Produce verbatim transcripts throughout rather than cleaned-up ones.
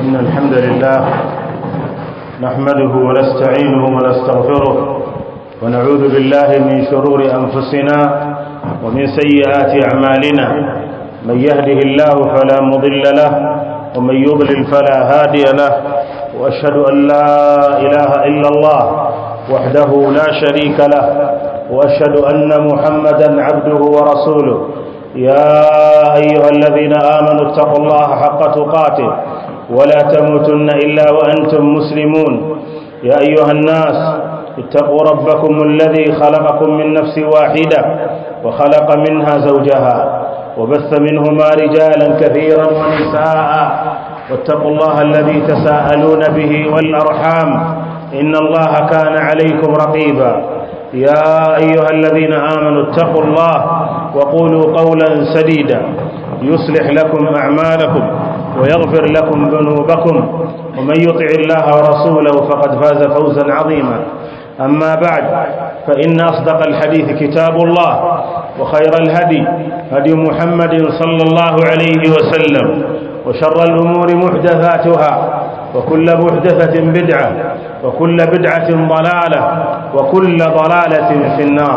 إن الحمد لله نحمده ونستعينه ونستغفره ونعوذ بالله من شرور أنفسنا ومن سيئات أعمالنا من يهده الله فلا مضل له ومن يضلل فلا هادي له وأشهد أن لا إله إلا الله وحده لا شريك له وأشهد أن محمدا عبده ورسوله يا أيها الذين آمنوا اتقوا الله حق تقاته ولا تموتن إلا وأنتم مسلمون يا أيها الناس اتقوا ربكم الذي خلقكم من نفس واحدة وخلق منها زوجها وبث منهما رجالا كثيرا ونساء واتقوا الله الذي تساءلون به والأرحام إن الله كان عليكم رقيبا يا أيها الذين آمنوا اتقوا الله وقولوا قولا سديدا يصلح لكم أعمالكم ويغفر لكم ذنوبكم ومن يطع الله ورسوله فقد فاز فوزا عظيما أما بعد فإن أصدق الحديث كتاب الله وخير الهدي هدي محمد صلى الله عليه وسلم وشر الأمور محدثاتها وكل محدثة بدعة وكل بدعة ضلالة وكل ضلالة في النار.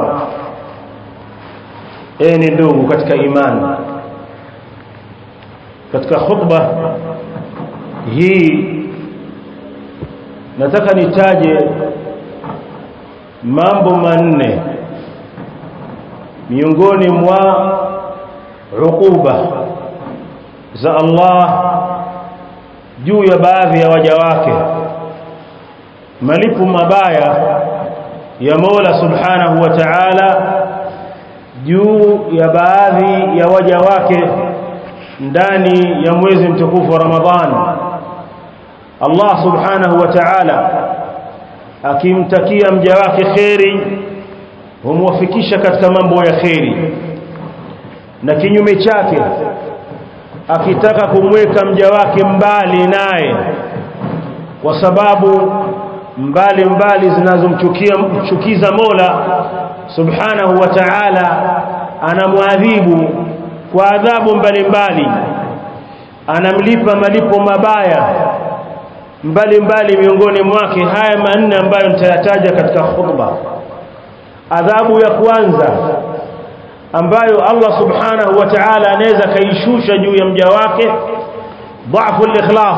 أين ndugu katika imani, katika khutba hii nataka nitaje mambo manne miongoni mwa ukuba za Allah juu ya baadhi ya waja wake, malipo mabaya ya Mola Subhanahu wa Ta'ala juu ya baadhi ya waja wake ndani ya mwezi mtukufu wa Ramadhani. Allah Subhanahu wa Ta'ala akimtakia mja wake kheri humwafikisha katika mambo ya kheri, na kinyume chake akitaka kumweka mja wake mbali naye kwa sababu mbali mbali zinazomchukia mchukiza Mola Subhanahu wa Ta'ala, anamwadhibu kwa adhabu mbalimbali, anamlipa malipo mabaya mbalimbali. Miongoni mwake haya manne ambayo nitayataja katika khutba. Adhabu ya kwanza ambayo Allah Subhanahu wa Ta'ala anaweza kaishusha juu ya mja wake, dhaifu al-ikhlas.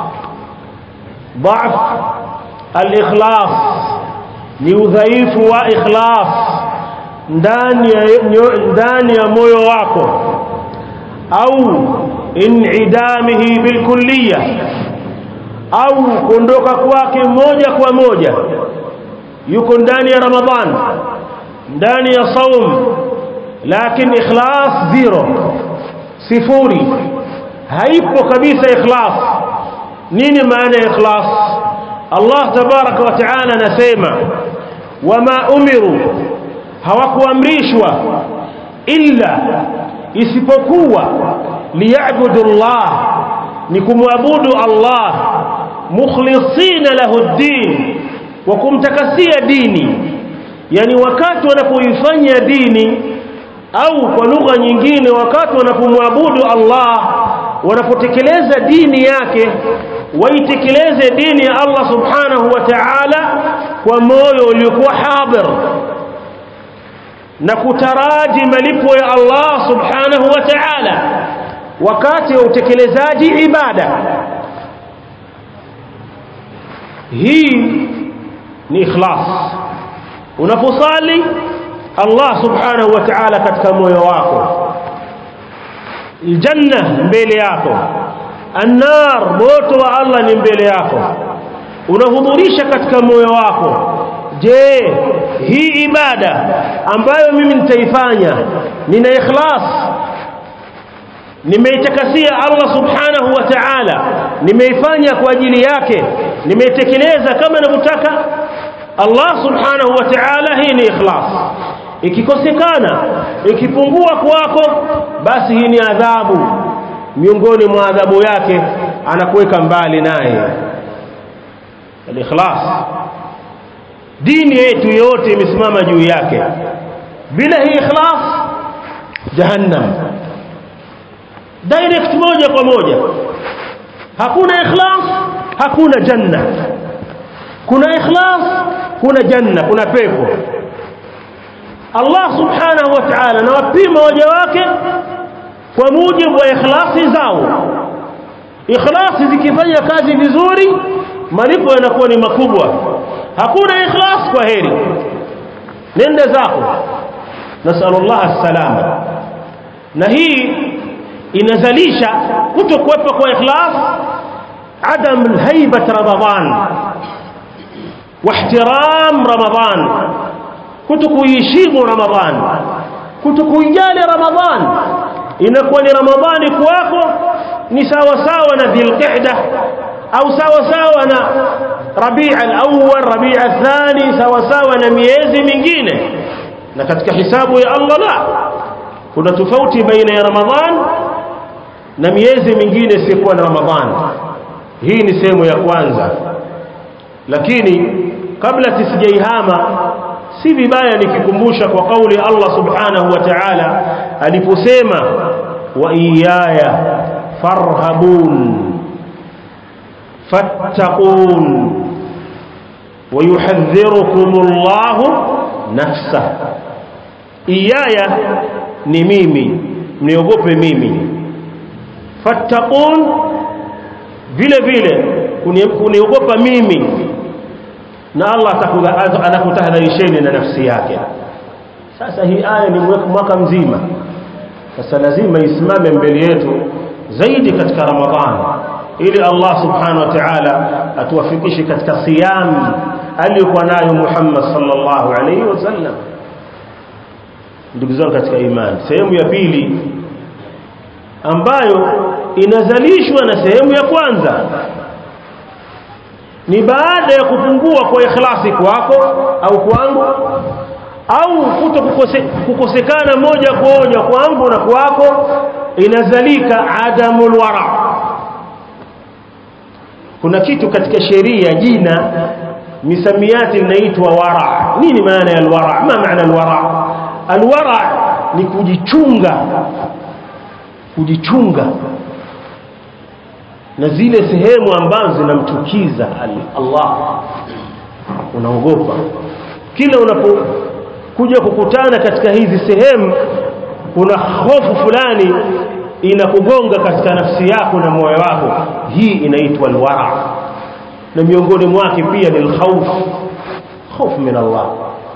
Dhaif al-ikhlas ni udhaifu wa ikhlas ndani ya ndani ya moyo wako, au inidamihi bilkulliyah, au kuondoka kwake moja kwa moja. Yuko ndani ya Ramadhan, ndani ya saum, lakini ikhlas zero, sifuri, haipo kabisa ikhlas. Nini maana ya ikhlas? Allah tabaraka wa taala anasema, wama umiru, hawakuamrishwa illa, isipokuwa liyabudu Allah, ni kumwabudu Allah, mukhlisina lahu ad-din, wa kumtakasia dini. Yani wakati wanapoifanya dini, au kwa lugha nyingine wakati wanapomwabudu Allah, wanapotekeleza dini yake, waitekeleze dini ya Allah Subhanahu wa Ta'ala kwa moyo uliokuwa hadir na kutaraji malipo ya Allah Subhanahu wa Ta'ala wakati wa utekelezaji ibada. Hii ni ikhlas. Unaposali Allah Subhanahu wa Ta'ala katika moyo wako, aljanna mbele yako, an-nar, moto wa Allah ni mbele yako, unahudhurisha katika moyo wako. Je, hii ibada ambayo mimi nitaifanya nina ikhlas, nimeitakasia Allah Subhanahu wa Ta'ala, nimeifanya kwa ajili yake, nimeitekeleza kama ninavyotaka Allah Subhanahu wa Ta'ala, hii ni ikhlas. Ikikosekana, ikipungua kwako, basi hii ni adhabu miongoni mwa adhabu yake, anakuweka mbali naye. Al-ikhlas, dini yetu yote imesimama juu yake. Bila hii ikhlas, jahannam direct, moja kwa moja. hakuna ikhlas hakuna janna. Kuna ikhlas kuna janna, kuna pepo. Allah subhanahu wa ta'ala anawapima waja wake kwa mujibu wa ikhlasi zao. Ikhlasi zikifanya kazi vizuri, malipo yanakuwa ni makubwa. Hakuna ikhlas, kwa heri, nenda zako. Nasallallahu as-salama. Na hii inazalisha kutokuwepo kwa ikhlas adam al-haibat Ramadhan wa ihtiram Ramadhan, kutokuheshimu Ramadhan, kutokuijali Ramadhan. Inakuwa ni Ramadhani kwako ni sawa sawa na Dhulqa'da au sawa sawa na Rabi' al-awwal, Rabi' al-thani, sawa sawa na miezi mingine. Na katika hisabu ya Allah la kuna tofauti baina ya Ramadhan na miezi mingine si kwa Ramadhan. Hii ni sehemu ya kwanza. Lakini kabla tusijaihama, si vibaya nikikumbusha kwa kauli Allah subhanahu wa ta'ala aliposema wa iyaya farhabun fattaqun wa yuhadhdhirukumullahu nafsa. Iyaya ni mimi, mniogope mimi. Fattaqun vile vile kuniogopa mimi, na Allah anakutahadharisheni na nafsi yake. Sasa hii aya ni mwaka mzima, sasa lazima isimame mbele yetu zaidi katika Ramadhani, ili Allah subhanahu wa ta'ala atuwafikishe katika siyam aliyokuwa nayo Muhammad sallallahu alayhi wasallam. Ndugu zangu katika imani, sehemu ya pili ambayo inazalishwa na sehemu ya kwanza ni baada ya kupungua kwa ikhlasi kwako au kwangu, au kutokukosekana moja kwa moja kwangu na kwako, inazalika adamul wara. Kuna kitu katika sheria, jina misamiati inaitwa wara. Nini maana ya alwara? Ma maana alwara? Alwara ni kujichunga, kujichunga na zile sehemu ambazo zinamchukiza Allah. Unaogopa kila unapokuja kukutana katika hizi sehemu, kuna hofu fulani inakugonga katika nafsi yako na moyo wako. Hii inaitwa alwara. Na miongoni mwake pia ni alkhawf, khawf min Allah.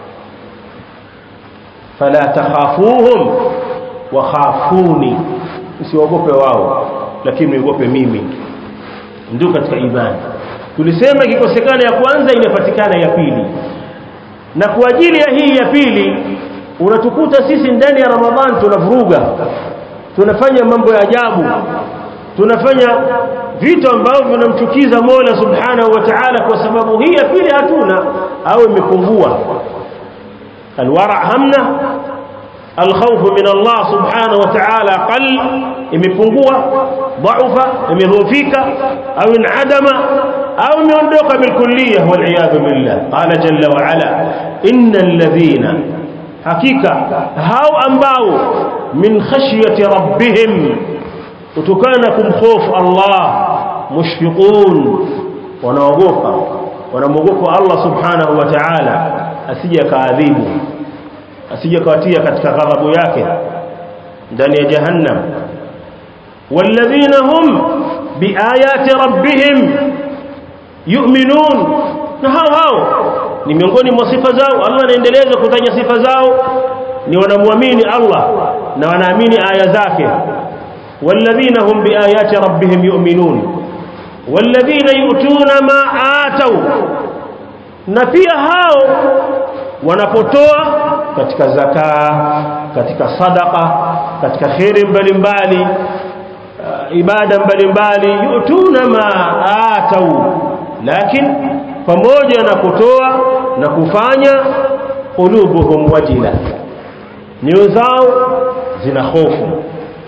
Fala takhafuhum wa khafuni, usiogope wao lakini uogope mimi. Ndio katika imani. Tulisema ikikosekana ya kwanza inapatikana ya pili, na kwa ajili ya hii ya pili unatukuta sisi ndani ya Ramadhan tunavuruga, tunafanya mambo ya ajabu, tunafanya vitu ambavyo vinamchukiza Mola subhanahu wa ta'ala, kwa sababu hii ya pili hatuna au imepungua. Alwara hamna, alkhawf min Allah subhanahu wa ta'ala qal, imepungua, dhaufa, imedhoofika au inadama au imeondoka bilkulliyah wal iyad billah. Qala jalla wa ala innal ladhina, hakika hao ambao min khashyati rabbihim, kutokana kumkhofu Allah, mushfiqun, wanaogopa, wanamogopa Allah subhanahu wa ta'ala asije kaadhibu, asije kawatia katika ghadhabu yake ndani ya jahannam. Walladhina hum biayati rabbihim yu'minun, na hao hao ni miongoni mwa sifa zao. Allah anaendeleza kutaja sifa zao, ni wanamuamini Allah na wanaamini aya zake. Walladhina hum biayati rabbihim yu'minun walladhina yu'tuna ma atau, na pia hao wanapotoa katika zakaa, katika sadaqa, katika khairi mbalimbali, uh, ibada mbalimbali, yu'tuna ma atau, lakini pamoja na kutoa na kufanya, qulubuhum wajila, nyoyo zao zina hofu.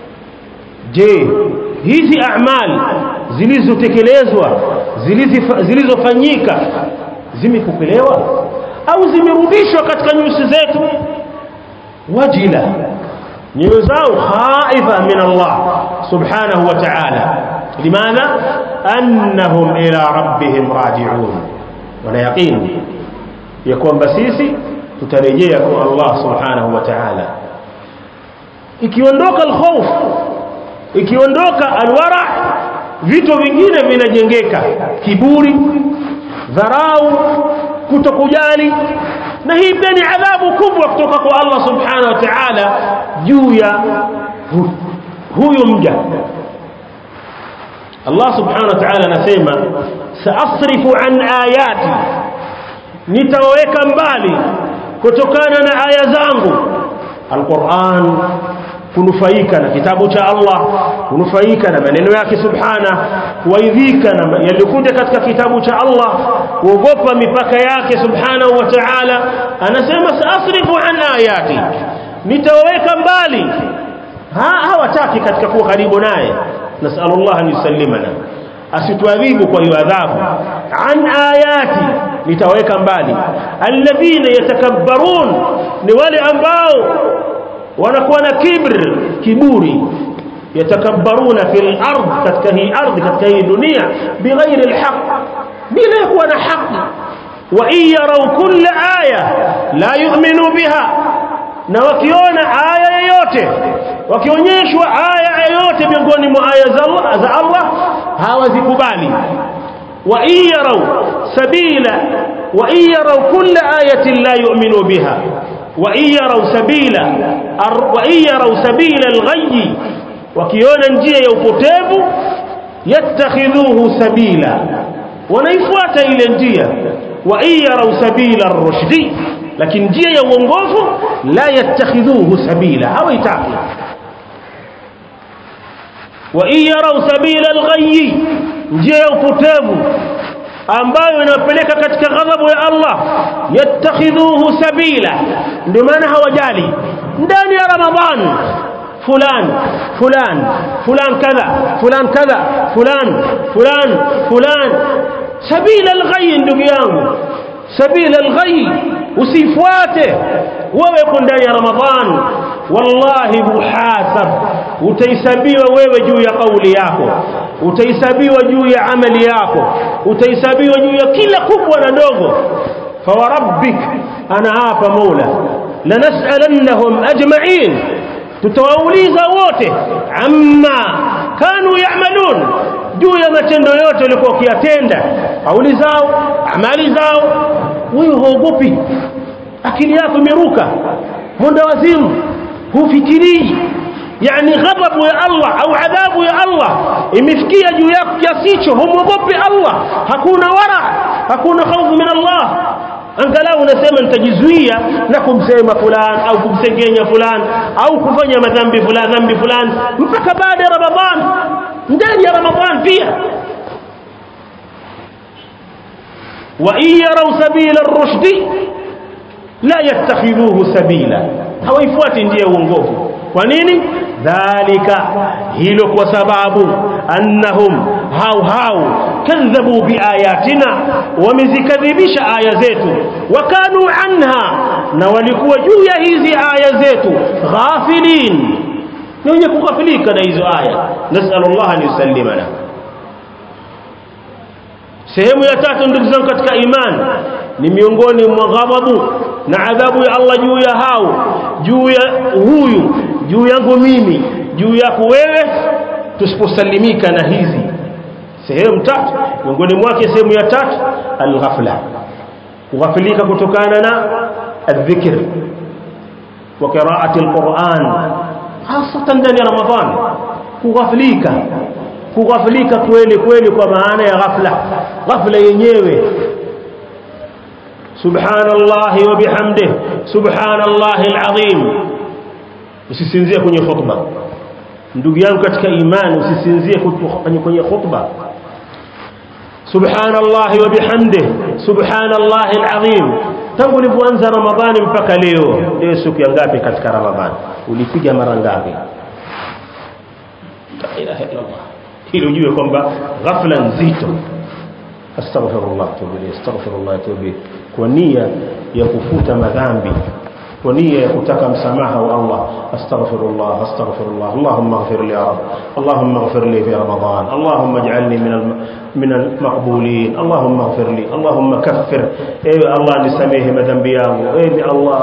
Je, hizi a'mal zilizotekelezwa, zilizofanyika zimepokelewa au zimerudishwa katika nyuso zetu? Wajila, nyoyo zao khaifa min Allah subhanahu wa ta'ala. Limadha? annahum ila rabbihim raji'un, wana yaqini ya kwamba sisi tutarejea kwa Allah subhanahu wa ta'ala. Ikiondoka al-khawf, ikiondoka al-wara', vitu vingine vinajengeka: kiburi, dharau, kutokujali. Na hii pia ni adhabu kubwa kutoka kwa Allah subhanahu wa ta'ala juu ya huyo mja. Allah subhanahu wa ta'ala anasema, saasrifu an ayati, nitaweka mbali kutokana na aya zangu. Al-Qur'an, kunufaika na kitabu cha Allah, kunufaika na maneno yake subhana, kuaidhika na yaliokuja katika kitabu cha Allah, kuogopa mipaka yake subhanahu wa ta'ala. Anasema saasrifu an ayati, nitaweka mbali. Ha hawataki katika kuwa karibu naye. Nasallallahu an yusallimana, asituadhibu kwa hiyo adhabu. An ayati, nitaweka mbali. Alladhina yatakabbarun, ni wale ambao wanakuwa na kibr, kiburi. Yatakabbaruna fil ard, katika hii ardhi, katika hii dunia, bighairi alhaq, bila kuwa na haki. Wa iyaraw kulla aya la yu'minu biha, na wakiona aya yoyote, wakionyeshwa aya yoyote miongoni mwa aya za Allah, za Allah hawazikubali. Wa iyaraw sabila, wa iyaraw kulla ayatin la yu'minu biha, wa iyaraw sabila, wa iyaraw sabila al-ghayy, wakiona njia ya upotevu, yattakhidhuhu sabila, wanaifuata ile njia. Wa iyaraw sabila ar-rushdi, lakini njia ya uongofu la yattakhidhuhu sabila, hawaitaki. Wa iyaraw sabila al-ghayy, njia ya upotevu ambayo inapeleka katika ghadhabu ya Allah, yattakhidhuhu sabila, ndio maana hawajali. Ndani ya Ramadhan fulan fulan fulan kadha fulan kadha fulan fulan fulan, sabila al-ghayy. Ndugu yangu, sabila al-ghayy usifuate. Wewe uko ndani ya Ramadhan, wallahi muhasab, utahesabiwa wewe juu ya kauli yako, utahesabiwa juu ya amali yako, utahesabiwa juu ya kila kubwa na dogo. Fa warabbik, ana hapa Mola, lanas'alannahum ajma'in, tutawauliza wote, amma kanu ya'malun, juu ya matendo yote walikuwa wakiyatenda, kauli zao, amali zao. Wewe huogopi? Akili yako imeruka, mwenda wazimu, hufikiri yani ghadhabu ya Allah au adhabu ya Allah imefikia juu yako kiasi hicho, humogopi Allah? Hakuna wara, hakuna hofu min Allah. Angalau unasema nitajizuia na kumsema fulani au kumsengenya fulani au kufanya madhambi fulani dhambi fulani mpaka baada ya Ramadhan. Ndani ya Ramadhan pia, wa iyaraw sabila ar-rushdi la yattakhidhuhu sabila, hawaifuati njia ya uongofu. Kwa nini? Dhalika, hilo kwa sababu annahum hau hau kadhabu biayatina, wamezikadhibisha aya zetu, wakanu anha, na walikuwa juu ya hizi aya zetu ghafilin, ni wenye kughafilika na hizo aya. Nasallallahu an yusallimana. Sehemu ya tatu, ndugu zangu katika imani, ni miongoni mwa ghadhabu na adhabu ya Allah juu ya hao, juu ya huyu, juu yangu mimi, juu yako wewe, tusiposalimika na hizi sehemu tatu. Miongoni mwake sehemu ya tatu, al-ghafla, kughafilika kutokana na adh-dhikr wa qira'ati al-Qur'an, hasa ndani ya Ramadhan. Kughafilika, kughafilika kweli kweli, kwa maana ya ghafla, ghafla yenyewe. Subhanallahi wa bihamdihi, subhanallahi alazim. Usisinzie kwenye khutba, ndugu yangu katika imani, usisinzie kwenye khutba. Subhanallahi wa bihamdihi, subhanallahi alazim. Tangu ulipoanza Ramadhani mpaka leo, leo siku ya ngapi katika Ramadhani? Ulipiga mara ngapi? La ilaha illa Allah. Hili ujue kwamba ghafla nzito. Astaghfirullah, tubu ilayhi, astaghfirullah, tubu, kwa nia ya kufuta madhambi ونية kutaka msamaha wa Allah. Astaghfirullah astaghfirullah Allahumma ighfir li ya Rabb, Allahumma ighfir li fi Ramadan, Allahumma ij'alni min al min al maqbulin, Allahumma ighfir li, Allahumma kaffir, ewe Allah nisamehe madhambi yangu, ewe Allah.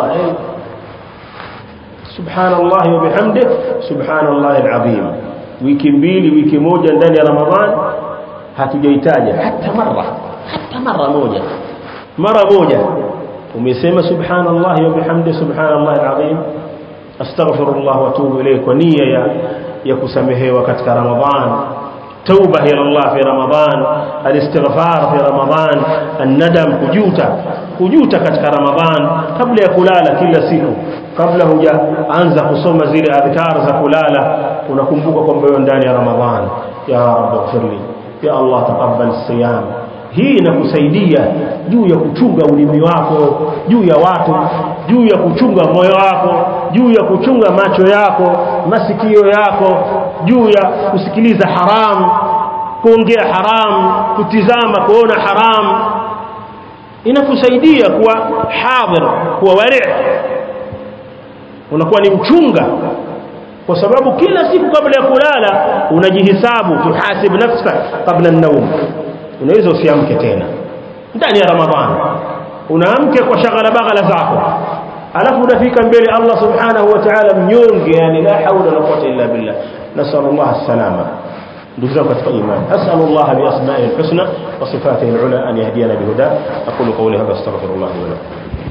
Subhanallah wa bihamdihi subhanallah al-azim. Wiki mbili wiki moja ndani ya Ramadhan hatujaitaja hata mara hata mara moja mara moja umesema subhanallah wa bihamdihi subhanallah al-azim, astaghfirullah wa atubu ilayhi, kwa nia ya ya kusamehewa katika Ramadhan, tauba ila Allah fi Ramadhan, al-istighfar fi Ramadhan, an-nadam, kujuta kujuta katika Ramadhan kabla ya kulala kila siku, kabla hujaanza kusoma zile adhkar za kulala unakumbuka kwamba wewe ndani ya Ramadhan. Ya Rabb ighfirli, ya Allah taqabbal siyam. Hii inakusaidia juu ya kuchunga ulimi wako juu ya watu, juu ya kuchunga moyo wako, juu ya kuchunga macho yako, masikio yako, juu ya kusikiliza haram, kuongea haram, kutizama kuona haram. Inakusaidia kuwa hadhir, kuwa wari', unakuwa ni mchunga, kwa sababu kila siku kabla ya kulala unajihisabu, tuhasib nafsaka kabla an-nawm. Unaweza usiamke tena ndani ya Ramadhani, unaamke kwa shagala baghala zako, alafu unafika mbele Allah subhanahu wa ta'ala mnyonge, yani la hawla wala quwwata illa billah. Nasallallahu as-salama. ndugu zangu katika imani, as'alullah bi asma'ihi al-husna wa sifatihi al-ula an yahdiyana bihuda. aqulu qawli hadha astaghfirullah wa lakum.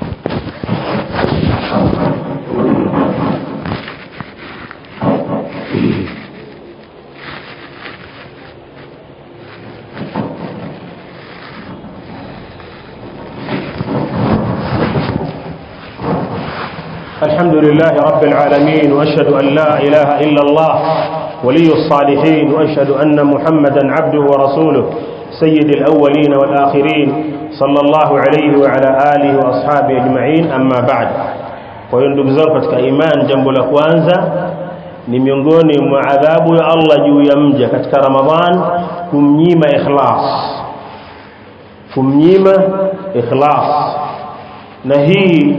الحمد لله رب العالمين، وأشهد أن لا إله إلا الله ولي الصالحين، وأشهد أن محمدا عبده ورسوله سيد الأولين والآخرين صلى الله عليه وعلى آله وأصحابه أجمعين. أما بعد، ويندب زنفة كإيمان جنب الأخوانزة ni miongoni mwa adhabu ya Allah juu ya mja katika Ramadhan kumnyima ikhlas, kumnyima ikhlas. Na hii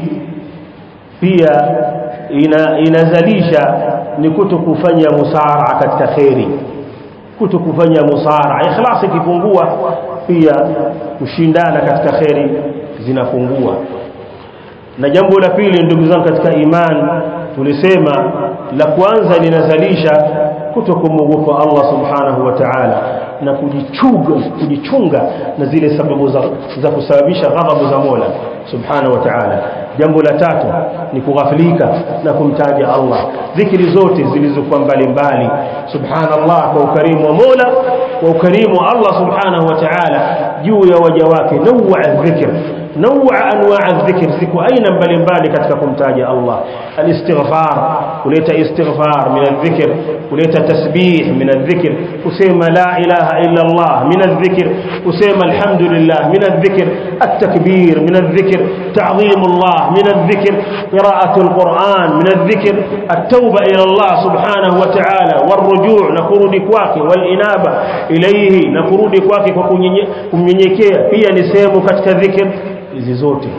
pia ina inazalisha ni kutokufanya musara katika khairi, kutokufanya musara. Ikhlas ikipungua pia kushindana katika khairi zinapungua. Na jambo la pili ndugu zangu katika iman, tulisema la kwanza linazalisha kutokumwogopa Allah subhanahu wa ta'ala na kujichunga kujichunga na zile sababu za, za kusababisha ghadhabu za Mola subhanahu wa ta'ala. Jambo la tatu ni kughafilika na kumtaja Allah, dhikri zote zilizokuwa mbalimbali subhanallah, kwa ukarimu wa Mola, kwa ukarimu wa Allah subhanahu wa ta'ala juu ya waja wake. Naw'a dhikr, naw'a anwa' dhikr, siku aina mbalimbali katika kumtaja Allah. Al-istighfar, kuleta istighfar min al-dhikr, kuleta tasbih min al-dhikr, kusema la ilaha illa Allah min al-dhikr, kusema alhamdulillah min al-dhikr, at-takbir min al-dhikr, ta'zim Allah من الذكر، قراءة القرآن من الذكر، التوبة إلى الله سبحانه وتعالى والرجوع نكرudi kwake والإنابة إليه نكرudi kwake kwa kunyenyekea pia ni sehemu katika dhikr. Hizi zote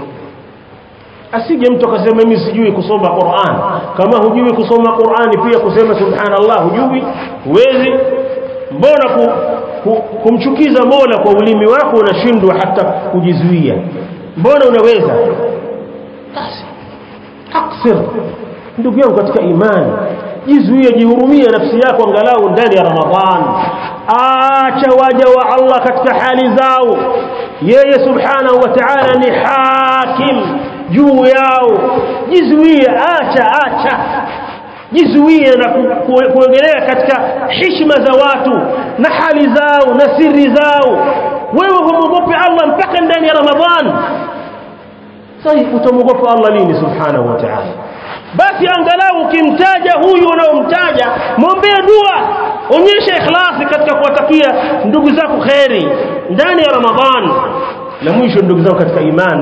asije mtu akasema mimi sijui kusoma Qur'an. Kama hujui kusoma Qur'an pia kusema subhanallah hujui, huwezi. Mbona ku, ku, kumchukiza Mola kwa ulimi wako unashindwa hata kujizuia? Mbona unaweza? Basi aksir ndugu yangu katika imani, jizuie, jihurumie nafsi yako angalau ndani ya Ramadhan. Acha waja wa Allah katika hali zao, yeye subhanahu wa ta'ala ni hakim juu yao. Jizuie, acha acha jizuie na kuongelea katika heshima za watu na hali zao na siri zao. Wewe humwogope Allah mpaka ndani ya Ramadhan. Sasa utamwogopa Allah lini subhanahu wa ta'ala? Basi angalau ukimtaja huyu unaomtaja muombe dua, onyesha ikhlasi katika kuwatakia ndugu zako khairi ndani ya Ramadhan. La mwisho ndugu zangu katika iman,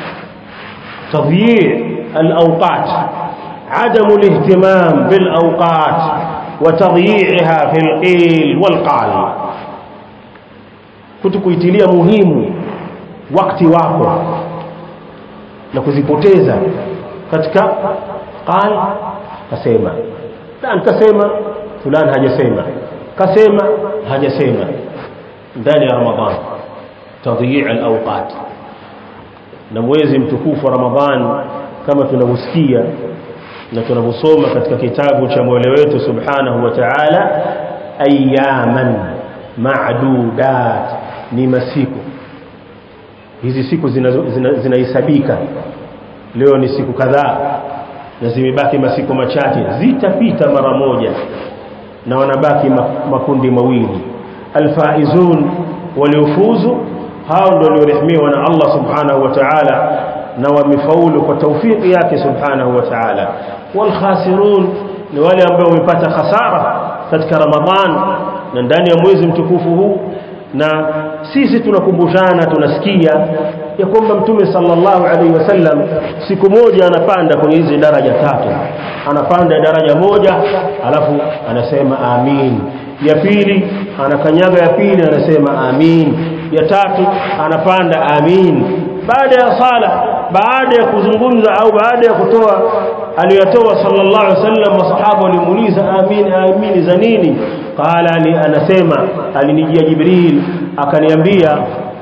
tadhiyi al-awqat, adamu al-ihtimam bil-awqat wa tadhiyiha fil qil wal qal, kutokuitilia muhimu wakati wako na kuzipoteza katika qal kasema dan kasema fulani hajasema kasema hajasema ndani ya Ramadhan tadhi'i al-awqat na mwezi mtukufu wa Ramadhan kama tunavyosikia na tunavyosoma katika kitabu cha Mola wetu Subhanahu wa Ta'ala ayyaman ma'dudat ni masiku hizi siku zinahesabika zina, zina leo ni siku kadhaa na zimebaki masiku machache zitapita mara moja na wanabaki makundi mawili alfaizun waliofuzu hao ndio waliorehemiwa na Allah Subhanahu wa Ta'ala na wamefaulu kwa tawfiki yake Subhanahu wa Ta'ala wal khasirun ni wale ambao wamepata hasara katika Ramadhan na ndani ya mwezi mtukufu huu na sisi tunakumbushana tunasikia ya kwamba Mtume sallallahu alaihi wasallam siku moja anapanda kwenye hizi daraja tatu anapanda daraja moja alafu anasema amin ya pili anakanyaga ya pili anasema amin ya tatu anapanda amin baada ya sala baada ya kuzungumza au baada ya kutoa aliyotoa sallallahu alaihi wasallam masahaba walimuuliza amin amin za nini qala li anasema alinijia Jibril akaniambia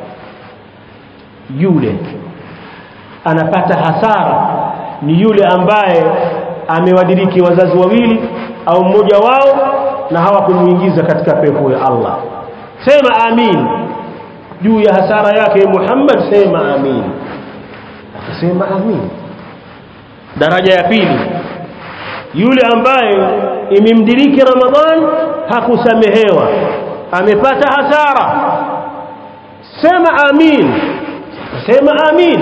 yule anapata hasara ni yule ambaye amewadiriki wazazi wawili au mmoja wao na hawakumuingiza katika pepo ya Allah sema amin juu ya hasara yake Muhammad sema amin akasema amin daraja ya pili yule ambaye imemdiriki Ramadhan hakusamehewa amepata hasara sema amin sema amin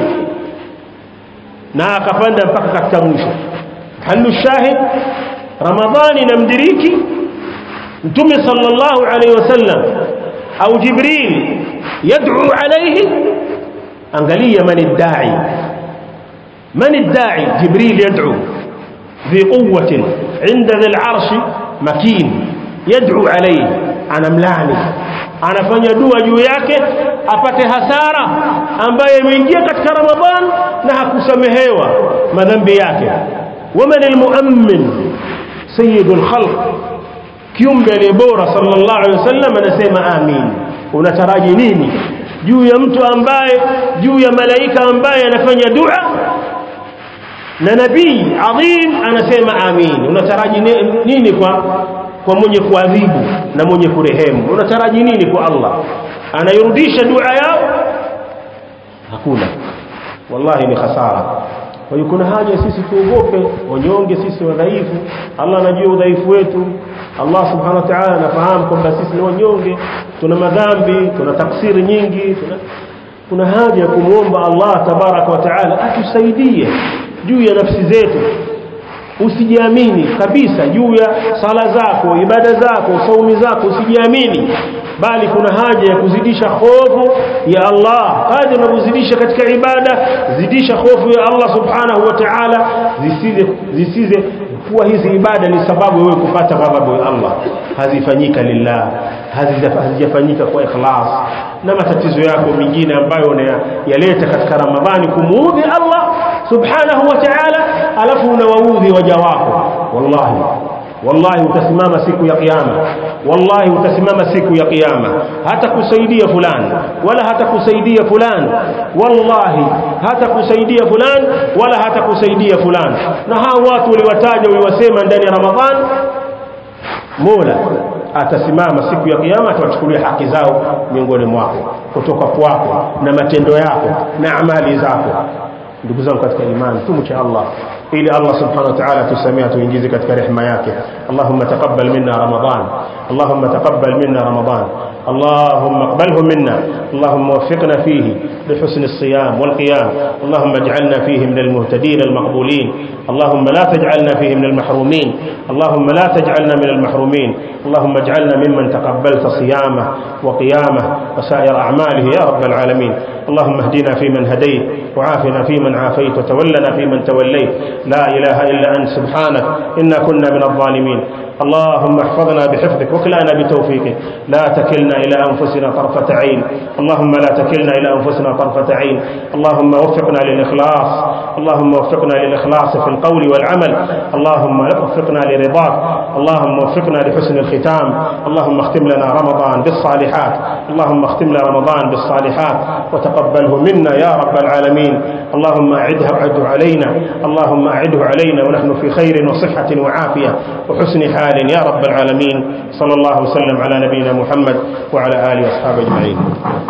na akapanda mpaka katika mwisho halu shahid Ramadhani inamdiriki Mtume sallallahu alayhi wasallam au Jibril yad'u alayhi angalia man ad-da'i man ad-da'i Jibril yad'u fi quwwatin 'inda dhil 'arshi makin yad'u alayhi anamlani anafanya dua juu yake apate hasara ambaye ameingia katika Ramadhan na hakusamehewa madhambi yake waman almu'min sayyidul khalq kiumbe bora sallallahu alayhi wasallam anasema amin unataraji nini juu ya mtu ambaye juu ya malaika ambaye anafanya dua na nabii adhim anasema amin unataraji nini kwa kwa mwenye kuadhibu na mwenye kurehemu unataraji nini kwa Allah anayurudisha dua yao hakuna wallahi ni khasara kwa hiyo kuna haja sisi tuogope wanyonge sisi wadhaifu Allah anajua udhaifu wetu Allah subhanahu wa ta'ala anafahamu kwamba sisi ni wanyonge tuna madhambi tuna taksiri nyingi tuna kuna haja ya kumuomba Allah tabaraka wa ta'ala atusaidie juu ya nafsi zetu usijiamini kabisa juu ya sala zako ibada zako saumu zako usijiamini bali kuna haja ya kuzidisha hofu ya Allah kadri unapozidisha katika ibada zidisha hofu ya Allah subhanahu wa ta'ala zisize zisize kuwa hizi ibada ni sababu wewe kupata ghadhabu ya Allah hazifanyika lillah hazijafanyika kwa ikhlas na matatizo yako mengine ambayo unayaleta katika Ramadhani kumuudhi Allah subhanahu wa ta'ala alafu unawaudhi waja wako wallahi wallahi utasimama siku ya kiyama wallahi utasimama siku ya kiyama hata kusaidia fulani wala hata kusaidia fulani wallahi hata kusaidia fulani wala hata kusaidia fulani na hao watu waliwataja waliwasema ndani ya Ramadhan Mola atasimama siku ya kiyama atawachukulia haki zao miongoni mwako kutoka kwako na matendo yako na amali zako ndugu zangu katika imani tumche Allah ili Allah subhanahu wa ta'ala tusamee tuingize katika rehema yake Allahumma taqabbal minna Ramadan Allahumma taqabbal minna Ramadan اللهم اقبله منا اللهم وفقنا فيه لحسن الصيام والقيام اللهم اجعلنا فيه من المهتدين المقبولين اللهم لا تجعلنا فيه من المحرومين اللهم لا تجعلنا من المحرومين اللهم اجعلنا ممن تقبلت صيامه وقيامه وسائر أعماله يا رب العالمين اللهم اهدنا فيمن هديت وعافنا فيمن عافيت وتولنا فيمن توليت لا إله إلا أنت سبحانك إنا كنا من الظالمين اللهم احفظنا بحفظك وكلنا بتوفيقك، لا تكلنا إلى أنفسنا طرفة عين، اللهم لا تكلنا إلى أنفسنا طرفة عين. اللهم وفقنا للإخلاص، اللهم وفقنا للإخلاص في القول والعمل، اللهم وفقنا لرضاك، اللهم وفقنا لحسن الختام. اللهم اختم لنا رمضان بالصالحات، اللهم اختم لنا رمضان بالصالحات وتقبله منا يا رب العالمين. اللهم أعده أعده علينا، اللهم أعده علينا ونحن في خير وصحة وعافية وحسن حال يا رب العالمين. صلى الله وسلم على نبينا محمد وعلى آله وأصحابه أجمعين.